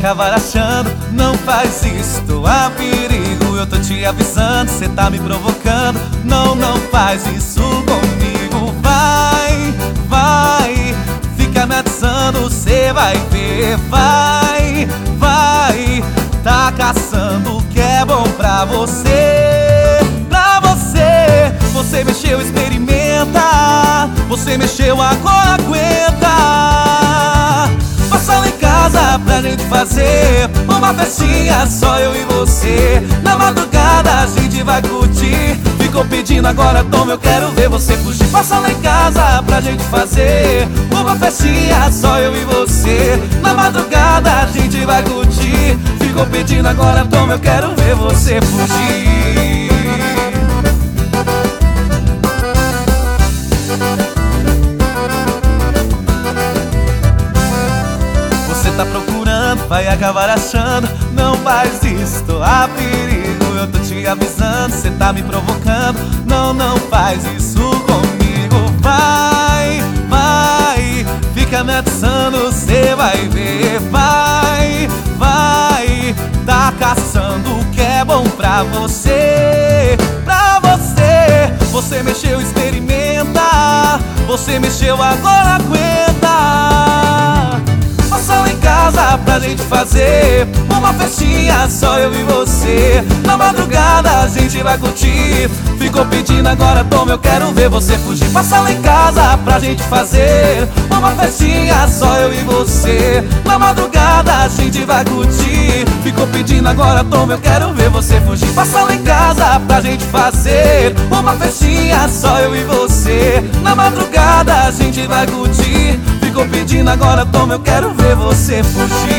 acabar achando. Não faz isso, tô a perigo. Eu tô te avisando, cê tá me provocando. Não, não faz isso comigo. Vai, vai, fica me atiçando, cê vai ver. Vai, vai, tá caçando o que é bom pra você. Pra você, você mexeu, experimenta. Você mexeu, agora aguenta. Passa lá em casa pra gente fazer uma festinha, só eu e você. Na madrugada a gente vai curtir. Ficou pedindo, agora toma, eu quero ver você fugir. Passa lá em casa pra gente fazer uma festinha, só eu e você. Na madrugada a gente vai curtir. Ficou pedindo, agora toma, eu quero ver você fugir. Tá procurando, vai acabar achando. Não faz isso, tô a perigo. Eu tô te avisando, cê tá me provocando. Não, não faz isso comigo. Vai, vai, fica me atiçando, cê vai ver. Vai, vai, tá caçando o que é bom pra você. Pra você, você mexeu, experimenta. Você mexeu, agora aguenta. Passa lá em casa pra gente fazer uma festinha, só eu e você. Na madrugada a gente vai curtir. Ficou pedindo, agora toma, eu quero ver você fugir. Passa lá em casa pra gente fazer uma festinha, só eu e você. Na madrugada a gente vai curtir. Ficou pedindo, agora toma, eu quero ver você fugir. Passa lá em casa pra gente fazer uma festinha, só eu e você. Na madrugada a gente vai curtir. Ficou pedindo, agora toma, eu quero ver você fugir.